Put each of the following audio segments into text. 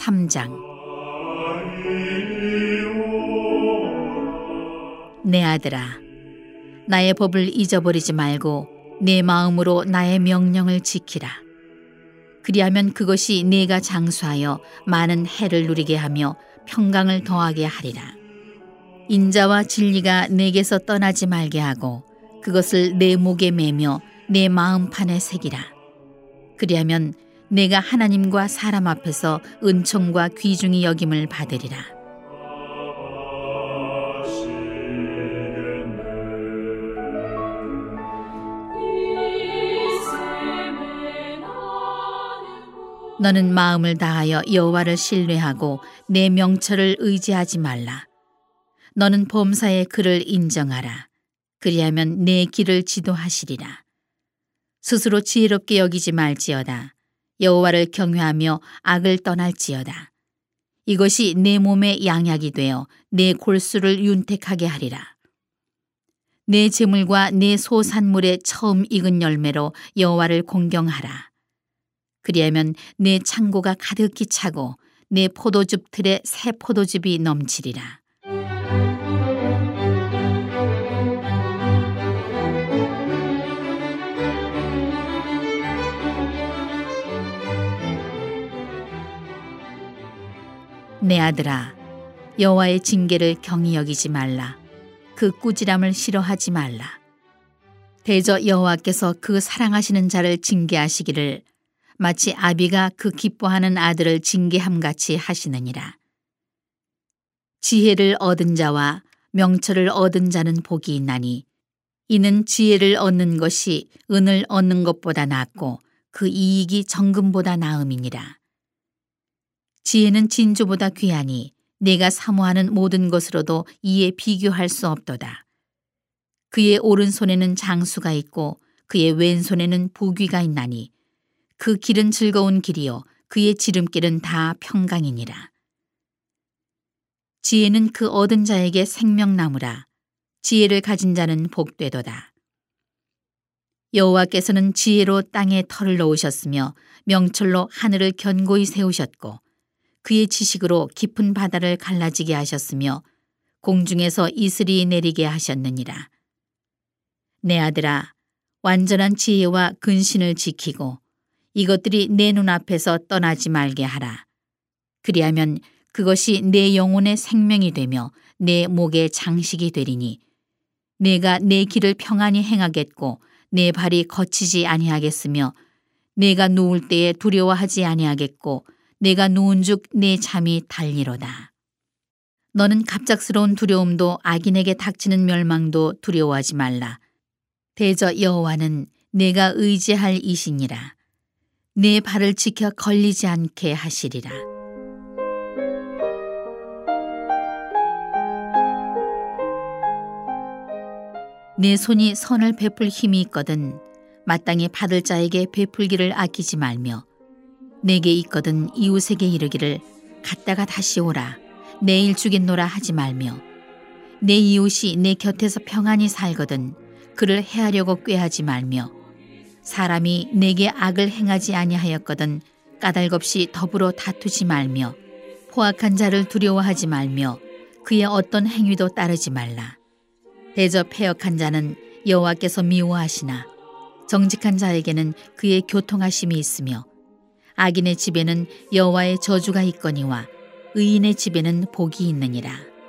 3장. 내 아들아, 나의 법을 잊어버리지 말고 내 마음으로 나의 명령을 지키라. 그리하면 그것이 네가 장수하여 많은 해를 누리게 하며 평강을 더하게 하리라. 인자와 진리가 내게서 떠나지 말게 하고 그것을 내 목에 매며 내 마음판에 새기라. 그리하면 내가 하나님과 사람 앞에서 은총과 귀중히 여김을 받으리라. 너는 마음을 다하여 여호와를 신뢰하고 내 명철을 의지하지 말라. 너는 범사의 그를 인정하라. 그리하면 내 길을 지도하시리라. 스스로 지혜롭게 여기지 말지어다. 여호와를 경외하며 악을 떠날지어다. 이것이 내 몸의 양약이 되어 내 골수를 윤택하게 하리라. 내 재물과 내 소산물의 처음 익은 열매로 여호와를 공경하라. 그리하면 내 창고가 가득히 차고 내 포도즙 틀에 새 포도즙이 넘치리라. 내 아들아, 여호와의 징계를 경히 여기지 말라. 그 꾸지람을 싫어하지 말라. 대저 여호와께서 그 사랑하시는 자를 징계하시기를 마치 아비가 그 기뻐하는 아들을 징계함같이 하시느니라. 지혜를 얻은 자와 명철을 얻은 자는 복이 있나니 이는 지혜를 얻는 것이 은을 얻는 것보다 낫고 그 이익이 정금보다 나음이니라. 지혜는 진주보다 귀하니 내가 사모하는 모든 것으로도 이에 비교할 수 없도다. 그의 오른손에는 장수가 있고 그의 왼손에는 부귀가 있나니 그 길은 즐거운 길이요 그의 지름길은 다 평강이니라. 지혜는 그 얻은 자에게 생명나무라. 지혜를 가진 자는 복되도다. 여호와께서는 지혜로 땅에 털을 놓으셨으며 명철로 하늘을 견고히 세우셨고 그의 지식으로 깊은 바다를 갈라지게 하셨으며 공중에서 이슬이 내리게 하셨느니라. 내 아들아, 완전한 지혜와 근신을 지키고 이것들이 내 눈앞에서 떠나지 말게 하라. 그리하면 그것이 내 영혼의 생명이 되며 내 목의 장식이 되리니 내가 내 길을 평안히 행하겠고 내 발이 거치지 아니하겠으며 내가 누울 때에 두려워하지 아니하겠고 내가 누운즉 내 잠이 달리로다. 너는 갑작스러운 두려움도 악인에게 닥치는 멸망도 두려워하지 말라. 대저 여호와는 내가 의지할 이시니라. 내 발을 지켜 걸리지 않게 하시리라. 내 손이 선을 베풀 힘이 있거든 마땅히 받을 자에게 베풀기를 아끼지 말며 내게 있거든 이웃에게 이르기를 갔다가 다시 오라 내일 주겠노라 하지 말며 내 이웃이 내 곁에서 평안히 살거든 그를 해하려고 꾀하지 말며 사람이 내게 악을 행하지 아니하였거든 까닭없이 더불어 다투지 말며 포악한 자를 두려워하지 말며 그의 어떤 행위도 따르지 말라. 대저 패역한 자는 여호와께서 미워하시나 정직한 자에게는 그의 교통하심이 있으며 악인의 집에는 여호와의 저주가 있거니와 의인의 집에는 복이 있느니라.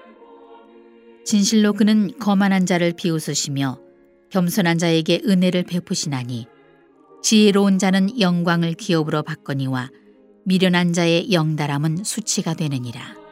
진실로 그는 거만한 자를 비웃으시며 겸손한 자에게 은혜를 베푸시나니 지혜로운 자는 영광을 기업으로 받거니와 미련한 자의 영달함은 수치가 되느니라.